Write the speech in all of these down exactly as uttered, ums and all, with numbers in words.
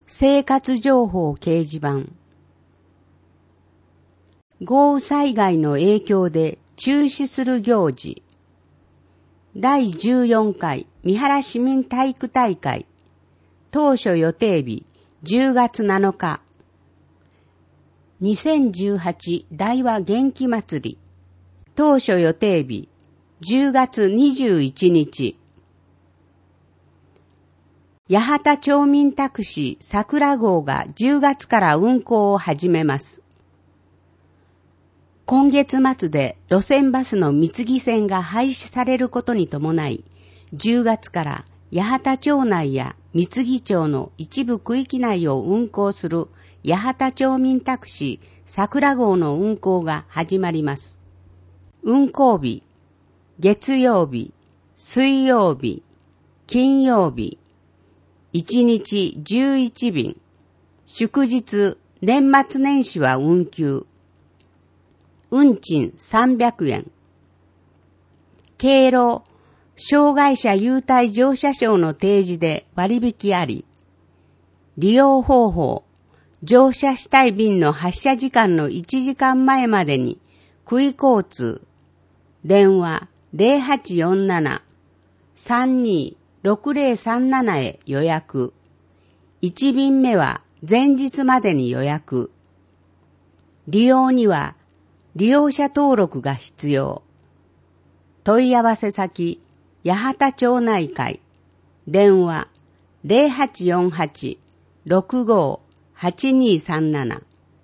生活情報掲示板。豪雨災害の影響で中止する行事。だいじゅうよんかい三原市民体育大会。当初予定日じゅうがつなのか。にせんじゅうはち大和元気祭り。当初予定日じゅうがつにじゅういちにち。八幡町民タクシー桜号がじゅうがつから運行を始めます。今月末で路線バスの三木線が廃止されることに伴い、じゅうがつから八幡町内や三木町の一部区域内を運行する八幡町民タクシー桜号の運行が始まります。運行日、月曜日、水曜日、金曜日、いちにちじゅういちびん、祝日、年末年始は運休。運賃さんびゃくえん。敬老、障害者優待乗車証の提示で割引あり。利用方法、乗車したい便の発車時間のいちじかんまえまでに、区井交通、電話 ゼロはちよんなな さんにーろくゼロさんなな へ予約。いちびんめは前日までに予約。利用には利用者登録が必要。問い合わせ先、八幡町内会。電話 ゼロはちよんはち ろくごーはちにーさんなな。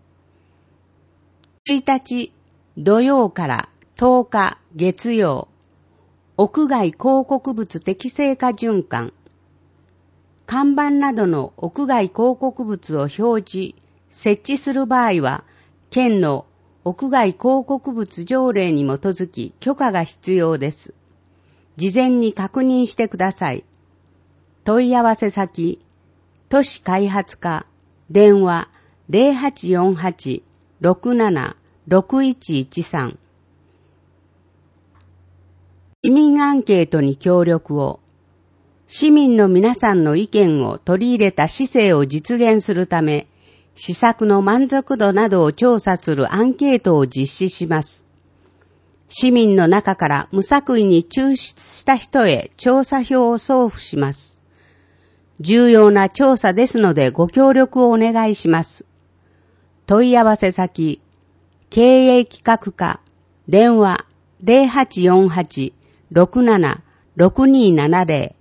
ついたち土曜からとおか月曜。屋外広告物適正化循環。看板などの屋外広告物を表示、設置する場合は、県の屋外広告物条例に基づき許可が必要です。事前に確認してください。問い合わせ先、都市開発課、電話 ゼロはちよんはち ろくなな ろくいちいちさん。市民アンケートに協力を。市民の皆さんの意見を取り入れた市政を実現するため、施策の満足度などを調査するアンケートを実施します。市民の中から無作為に抽出した人へ調査票を送付します。重要な調査ですのでご協力をお願いします。問い合わせ先、経営企画課、電話 ゼロはちよんはち ろくなな ろくにーななゼロ。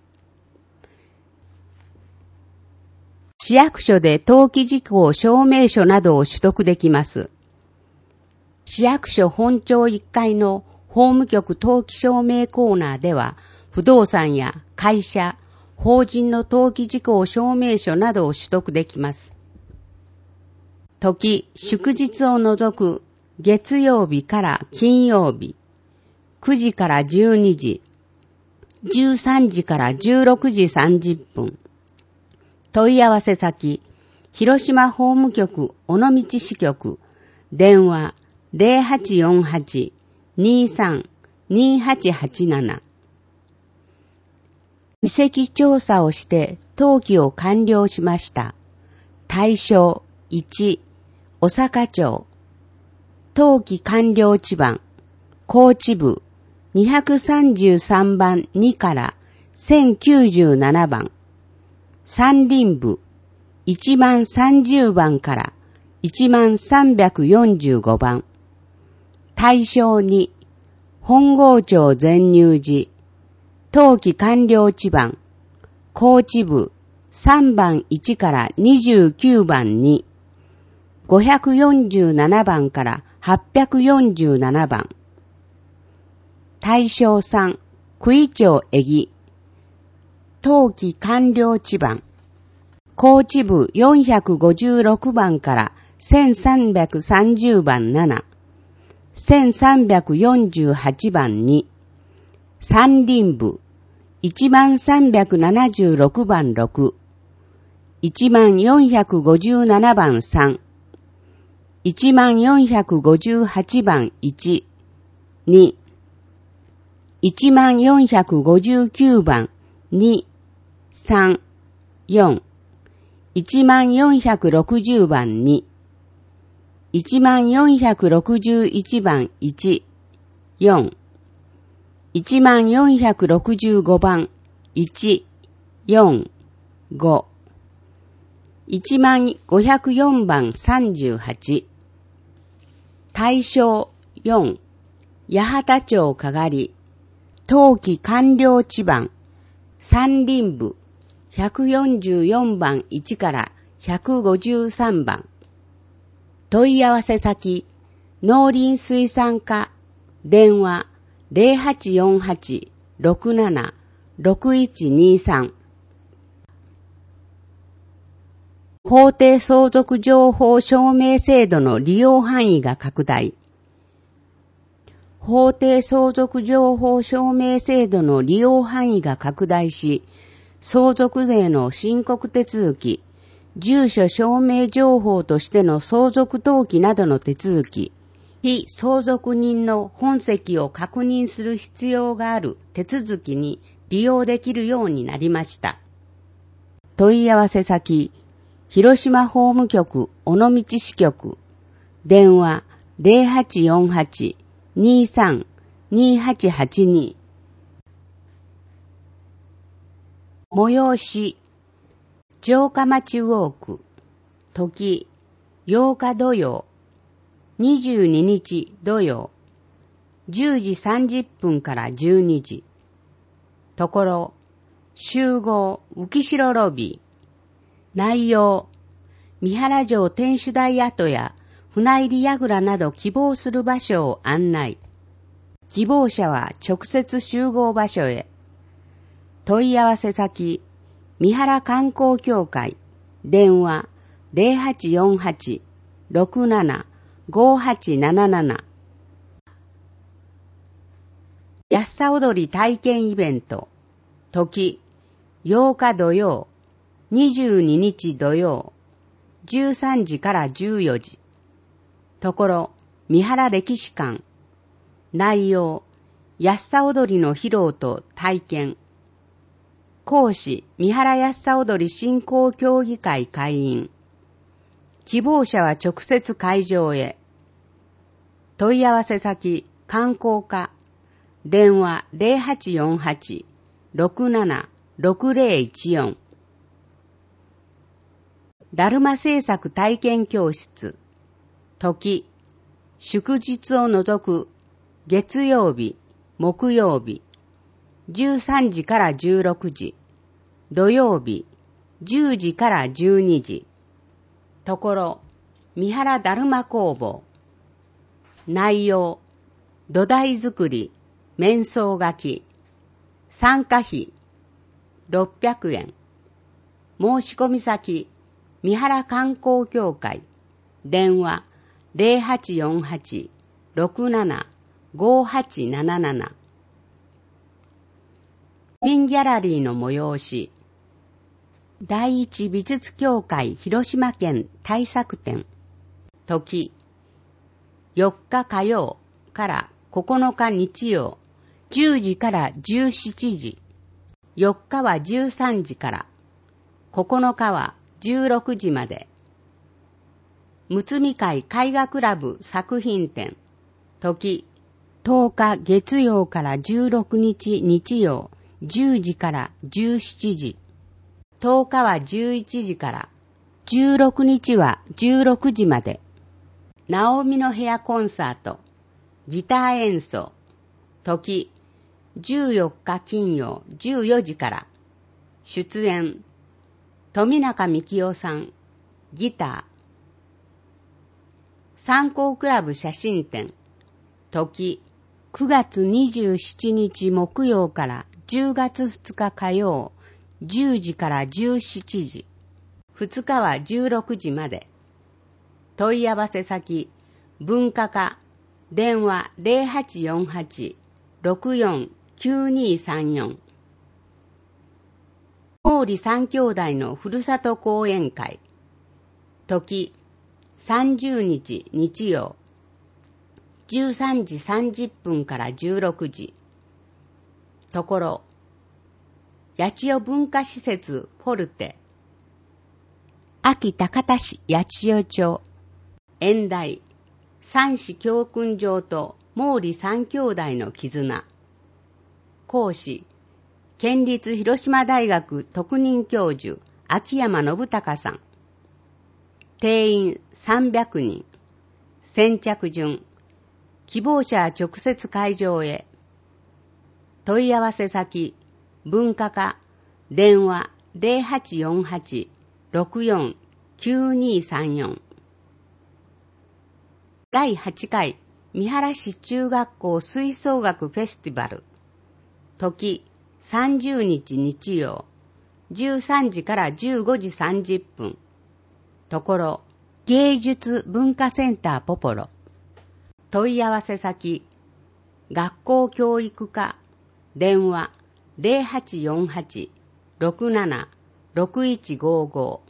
市役所で登記事項証明書などを取得できます。市役所本庁いっかいの法務局登記証明コーナーでは、不動産や会社、法人の登記事項証明書などを取得できます。時、祝日を除く月曜日から金曜日、くじからじゅうにじ、じゅうさんじからじゅうろくじさんじゅっぷん。問い合わせ先、広島法務局尾道支局、電話 ゼロはちよんはち にーさん にーはちはちなな。遺跡調査をして登記を完了しました。対象いち、小坂町。登記完了地番、高知部にひゃくさんじゅうさんばんにからせんきゅうじゅうななばん。山林部いちまんさんじゅうばんからいちまんさんびゃくよんじゅうごばん。対象に、本郷町全入寺。登記完了地番、高知部さんばんいちからにじゅうきゅうばんに。ごひゃくよんじゅうななばんからはっぴゃくよんじゅうななばん。対象さん、区井町江木。登記完了地番、高知部よんひゃくごじゅうろくばんからせんさんびゃくさんじゅうばんなな。せんさんびゃくよんじゅうはちばんに。山林部いちまんさんびゃくななじゅうろくばんろく。いちまんよんひゃくごじゅうななばんさん。いちまんよんひゃくごじゅうはちばんいち、に。いちまんよんひゃくごじゅうきゅうばんに、さん、よん。 いちまんよんひゃくろくじゅうばんに、いちまんよんひゃくろくじゅういちばんいち、よん、いちまんよんひゃくろくじゅうごばんいち、よん、ご、いちまんごひゃくよんばんさんじゅうはち、大正よん、八幡町かがり、当期完了地番、山林部ひゃくよんじゅうよんばんいちからひゃくごじゅうさんばん。問い合わせ先、農林水産課、電話 ゼロはちよんはち ろくなな ろくいちにさん。法定相続情報証明制度の利用範囲が拡大。法定相続情報証明制度の利用範囲が拡大し、相続税の申告手続き、住所証明情報としての相続登記などの手続き、被相続人の本籍を確認する必要がある手続きに利用できるようになりました。問い合わせ先、広島法務局尾道支局、電話 ゼロはちよんはち にさん にはちはちに。催し、城下町ウォーク、時、ようか土曜、にじゅうににち土曜、じゅうじさんじゅっぷんからじゅうにじ。ところ、集合浮城ロビー。内容、三原城天守台跡や船入櫓など希望する場所を案内。希望者は直接集合場所へ。問い合わせ先、三原観光協会、電話 ゼロはちよんはち ろくなな ごはちなななな。やっさ踊り体験イベント、時、ようか土曜、にじゅうににち土曜、じゅうさんじからじゅうよじ。ところ、三原歴史館。内容、やっさ踊りの披露と体験。講師、三原やっさ踊り振興協議会会員。希望者は直接会場へ。問い合わせ先、観光課。電話 ゼロはちよんはち ろくなな ろくゼロいちよん。だるま制作体験教室。時、祝日を除く月曜日、木曜日、じゅうさんじからじゅうろくじ、土曜日、じゅうじからじゅうにじ。ところ、三原だるま工房。内容、土台作り、面相書き。参加費、ろっぴゃくえん。申し込み先、三原観光協会。電話、ゼロはちよんはち ろくなな ごはちなななな。ピンギャラリーの催し。第一美術協会広島県大作展。時、よっか火曜からここのか日曜、じゅうじからじゅうしちじ。よっかはじゅうさんじから、ここのかはじゅうろくじまで。むつみ会絵画クラブ作品展。時、とおか月曜からじゅうろくにち日曜、じゅうじからじゅうしちじ。とおかはじゅういちじから、じゅうろくにちはじゅうろくじまで。ナオミの部屋コンサート、ギター演奏。時、じゅうよっか金曜じゅうよじから。出演、富中幹夫さん、ギター。参考クラブ写真展。時、くがつにじゅうしちにち木曜からじゅうがつふつか火曜、じゅうじからじゅうしちじ。ふつかはじゅうろくじまで。問い合わせ先、文化課。電話 ゼロはちよんはち ろくよん きゅうにさんよん。毛利三兄弟のふるさと講演会。時、さんじゅうにち日曜、じゅうさんじさんじゅっぷんからじゅうろくじ。ところ、八千代文化施設フォルテ。 秋高田市八千代町。演題、三子教訓上と毛利三兄弟の絆。講師、県立広島大学特任教授、秋山信孝さん。定員さんびゃくにん。先着順。希望者は直接会場へ。問い合わせ先、文化課、電話 ゼロはちよんはち ろくよん きゅうにさんよん。だいはちかい三原市中学校吹奏楽フェスティバル。時さんじゅうにち日曜、じゅうさんじからじゅうごじさんじゅっぷん。ところ、芸術文化センターポポロ。問い合わせ先、学校教育課、電話 ゼロはちよんはち ろくなな ろくいちごご。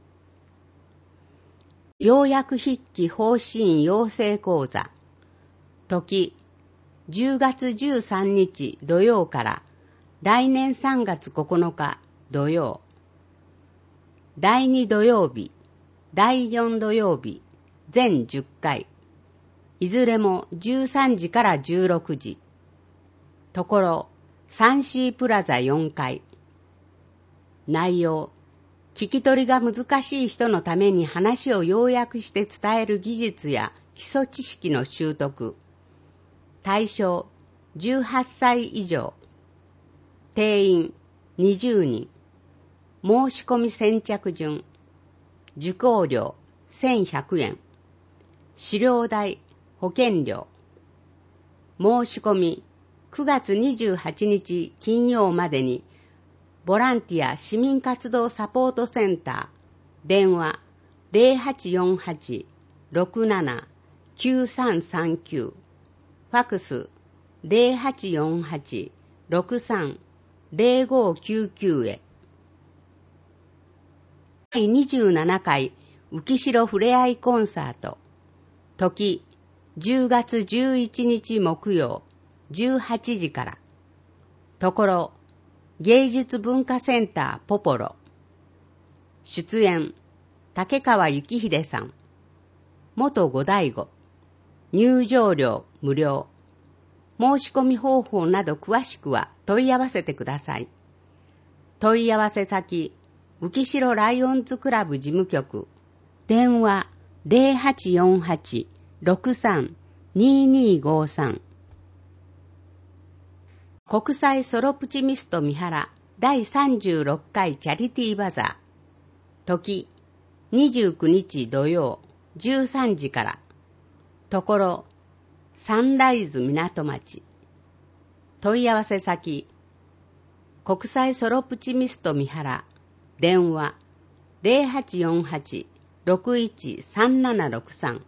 要約筆記方針養成講座。時、じゅうがつじゅうさんにち土曜から来年さんがつここのか土曜。だいに土曜日、だいよん土曜日、全じゅっかい。いずれもじゅうさんじからじゅうろくじ。ところ、サンシープラザよんかい。内容、聞き取りが難しい人のために話を要約して伝える技術や基礎知識の習得。対象、じゅうはっさい以上。定員、にじゅうにん。申し込み先着順。受講料、せんひゃくえん。資料代、保険料。申し込み、くがつにじゅうはちにち金曜までに、ボランティア市民活動サポートセンター、電話ゼロはちよんはち ろくなな きゅうさんさんきゅう、ファクスゼロはちよんはち ろくさん ゼロごきゅうきゅうへ。だいにじゅうななかい浮城ふれあいコンサート。時、じゅうがつじゅういちにち木曜、じゅうはちじから。ところ、芸術文化センターポポロ。出演、竹川幸秀さん。元五醍醐。入場料無料。申し込み方法など詳しくは問い合わせてください。問い合わせ先、浮城ライオンズクラブ事務局。電話ゼロはちよんはち ろくさん ににごさん。国際ソロプチミスト三原だいさんじゅうろっかいチャリティーバザー。時、にじゅうくにち土曜、じゅうさんじから。ところ、サンライズ港町。問い合わせ先、国際ソロプチミスト三原。電話ゼロはちよんはち ろくいちさんななろくさん。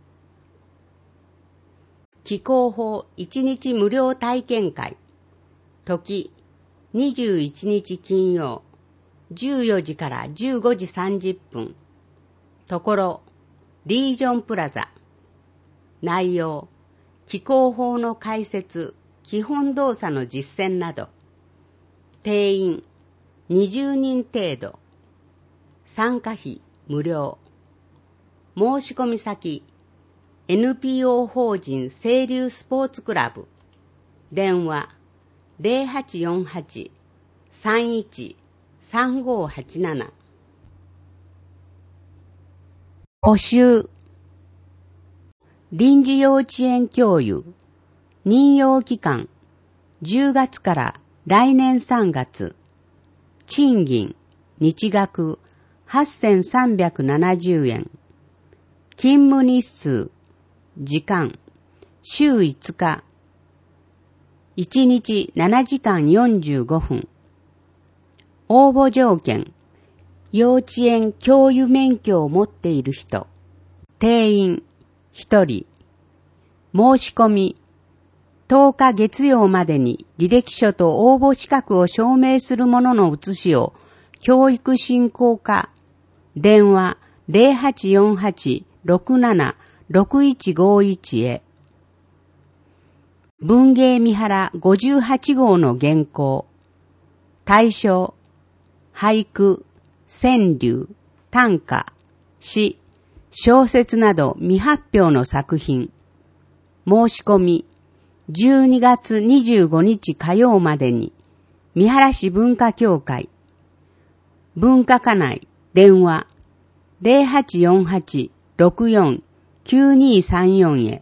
気候法いちにち無料体験会。時、にじゅういちにち金曜、じゅうよじからじゅうごじさんじゅっぷん。ところ、リージョンプラザ。内容、気候法の解説、基本動作の実践など。定員、にじゅうにん程度。参加費無料。申し込み先、エヌピーオー 法人清流スポーツクラブ。電話ゼロはちよんはち さんいち さんごはちなな。募集。臨時幼稚園教諭任用期間じゅうがつから来年さんがつ。賃金日額はっせんさんびゃくななじゅうえん。勤務日数時間週いつか。いちにちななじかんよんじゅうごふん。応募条件、幼稚園教諭免許を持っている人。定員ひとり。申し込み、とおか月曜までに履歴書と応募資格を証明するものの写しを教育振興課、電話ゼロはちよんはち ろくなな ろくいちごいちへ。文芸三原ごじゅうはちごうの原稿。対象、俳句、川柳、 短歌、詩、小説など未発表の作品。申し込み、じゅうにがつにじゅうごにち火曜までに、三原市文化協会、文化課内、電話、ゼロはちよんはち ろくよん きゅうにさんよん へ。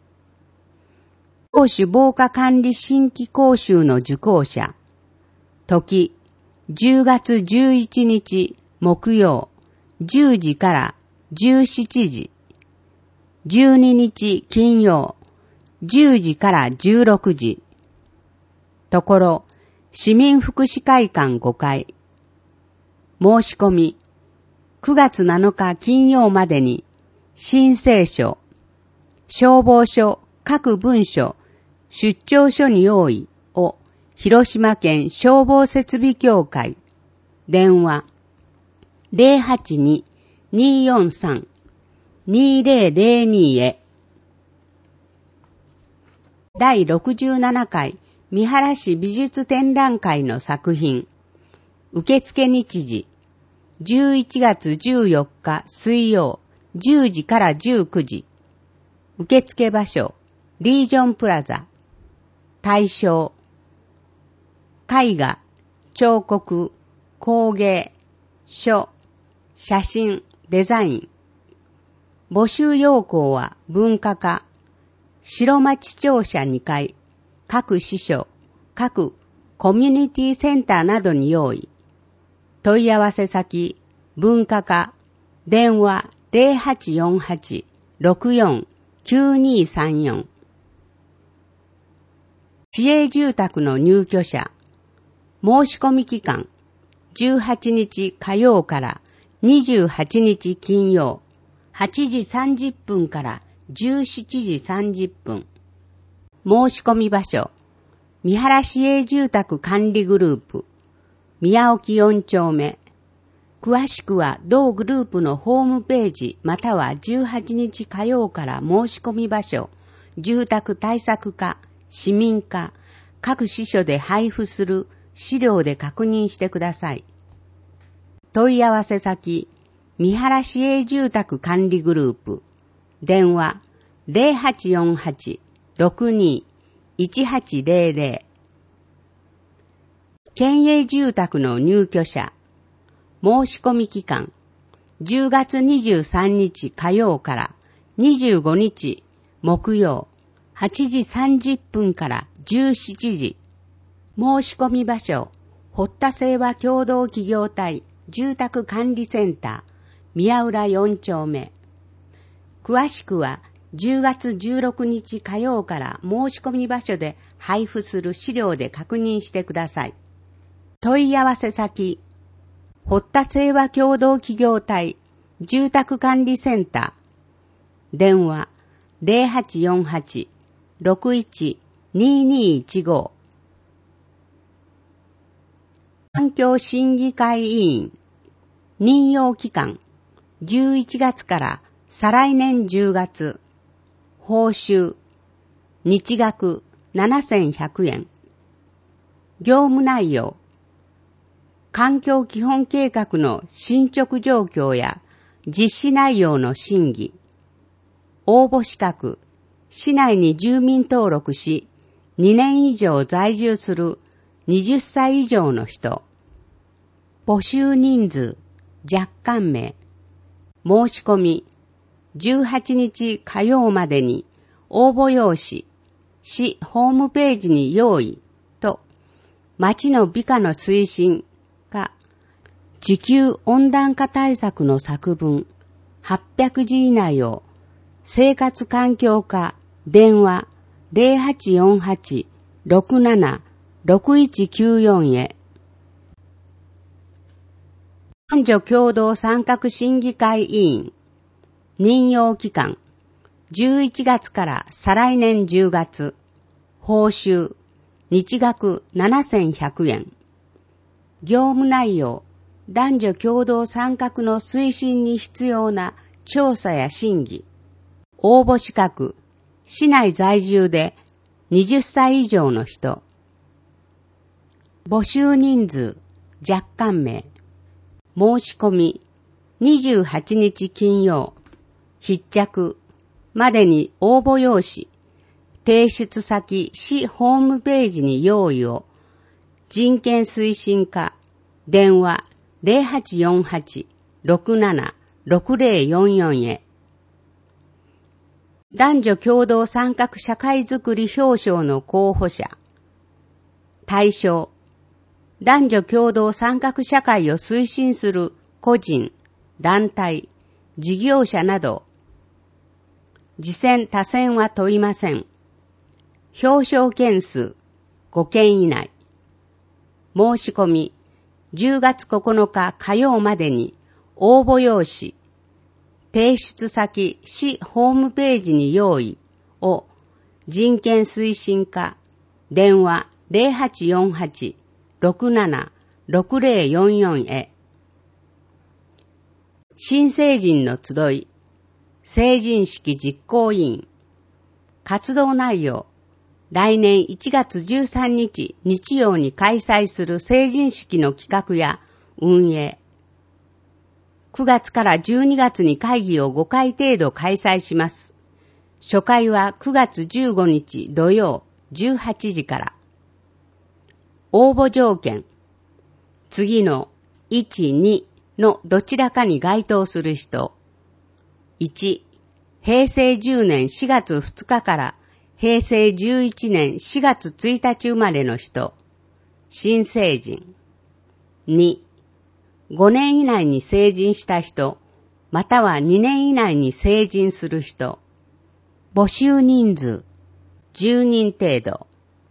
講習防火管理新規講習の受講者、時、じゅうがつじゅういちにち木曜、じゅうじからじゅうしちじ、じゅうににち金曜、じゅうじからじゅうろくじ。ところ、市民福祉会館ごかい。申し込み、くがつなのか金曜までに、申請書、消防署各文書、出張書に用意を、広島県消防設備協会、電話、ゼロはちに にーよんさん にーぜろぜろに へ。だいろくじゅうななかい三原市美術展覧会の作品。受付日時、じゅういちがつじゅうよっか水曜、じゅうじからじゅうくじ。受付場所、リージョンプラザ。対象、絵画、彫刻、工芸、書、写真、デザイン。募集要項は文化課、白町庁舎にかい、各支所、各コミュニティセンターなどに用意。問い合わせ先、文化課、電話ゼロはちよんはち ろくよん きゅうにさんよん。市営住宅の入居者、申し込み期間、じゅうはちにち火曜からにじゅうはちにち金曜、はちじさんじゅっぷんからじゅうしちじさんじゅっぷん。申し込み場所、三原市営住宅管理グループ、宮沖よんちょうめ。詳しくは同グループのホームページまたはじゅうはちにち火曜から申し込み場所、住宅対策課、市民課、各支所で配布する資料で確認してください。問い合わせ先、三原市営住宅管理グループ、電話ゼロはちよんはち ろくに いちはちゼロゼロ。県営住宅の入居者、申し込み期間、じゅうがつにじゅうさんにち火曜からにじゅうごにち木曜、はちじさんじゅっぷんからじゅうしちじ。申し込み場所、堀田清和共同企業体住宅管理センター、宮浦よんちょうめ。詳しくはじゅうがつじゅうろくにち火曜から申し込み場所で配布する資料で確認してください。問い合わせ先、堀田清和共同企業体住宅管理センター、電話ゼロはちよんはち ろくいち にーにーいちご。環境審議会委員、任用期間、じゅういちがつから再来年じゅうがつ、報酬、日額ななせんひゃくえん。業務内容、環境基本計画の進捗状況や実施内容の審議。応募資格、市内に住民登録し、にねん以上在住するはたち以上の人。募集人数、若干名。申し込み、じゅうはちにち火曜までに応募用紙、市ホームページに用意と、町の美化の推進か、地球温暖化対策の作文はっぴゃくじ以内を生活環境課電話ゼロはちよんはち ろくなな ろくいちきゅうよん へ。男女共同参画審議会委員、任用期間、じゅういちがつから再来年じゅうがつ、報酬、日額ななせんひゃくえん。業務内容、男女共同参画の推進に必要な調査や審議。応募資格、市内在住ではたち以上の人。募集人数、若干名。申し込み、 にじゅうはちにち金曜、必着までに応募用紙、提出先市ホームページに用意を、人権推進課、電話 ゼロはちよんはち ろくなな ろくゼロよんよん へ。男女共同参画社会づくり表彰の候補者。対象、男女共同参画社会を推進する個人、団体、事業者など。次選他選は問いません。表彰件数ごけん以内。申し込みじゅうがつここのか火曜までに応募用紙、提出先市ホームページに用意を人権推進課、電話 ゼロはちよんはち ろくなな ろくゼロよんよん へ。新成人の集い、成人式実行委員、活動内容、来年いちがつじゅうさんにち日曜に開催する成人式の企画や運営。くがつからじゅうにがつに会議をごかい程度開催します。初回はくがつじゅうごにち土曜じゅうはちじから。応募条件。次のいち、にのどちらかに該当する人。いち、へいせいじゅうねんしがつふつかからへいせいじゅういちねんしがつついたち生まれの人。新成人。に、ごねん以内に成人した人、またはにねん以内に成人する人。募集人数、じゅうにん程度。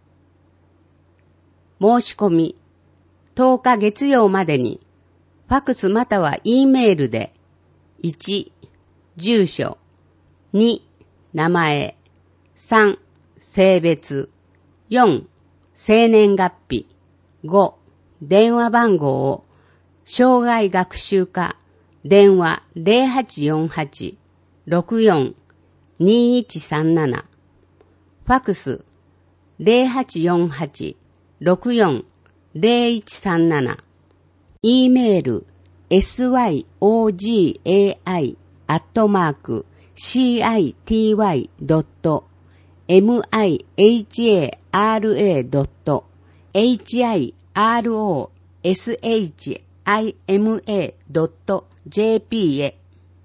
申し込み、とおか月曜までに、ファクスまたは E メールで、いち、住所、に、名前、さん、性別、よん、生年月日、ご、電話番号を、障害学習課、電話 ゼロはちよんはち ろくよん にいちさんなな、ファクス ゼロはちよんはち ろくよん ゼロいちさんなな、E メール エスワイオージーエーアイ アットマーク シーアイティーワイ ドット ミハラ ドット エイチアイアールオーエスエイチアイエムエー ドット ジェーピー へ。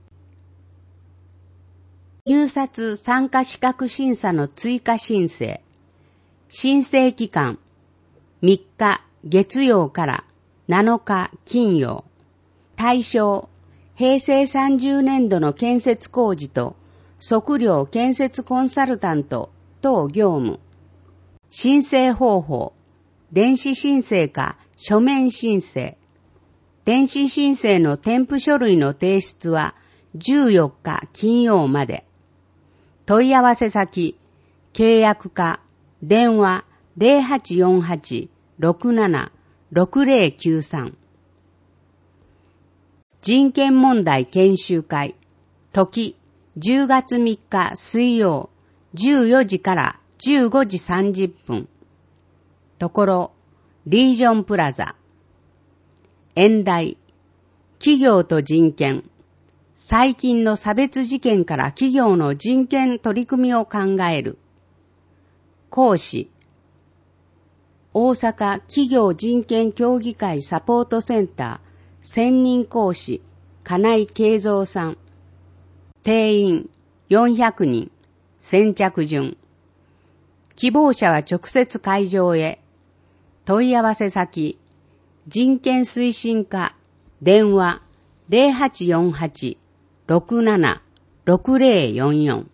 入札参加資格審査の追加申請。申請期間みっか月曜からなのか金曜。対象、へいせいさんじゅうねんどの建設工事と測量建設コンサルタント等業務。申請方法、電子申請か書面申請。電子申請の添付書類の提出はじゅうよっか金曜まで。問い合わせ先、契約課、電話 ゼロはちよんはち ろくなな ろくゼロきゅうさん。人権問題研修会、時じゅうがつみっか水曜じゅうよじからじゅうごじさんじゅっぷん。ところ、リージョンプラザ。演題、企業と人権。最近の差別事件から企業の人権取り組みを考える。講師、大阪企業人権協議会サポートセンター専任講師、金井慶三さん。定員よんひゃくにん。先着順。希望者は直接会場へ。問い合わせ先、人権推進課、電話 ゼロはちよんはち ろくなな ろくゼロよんよん。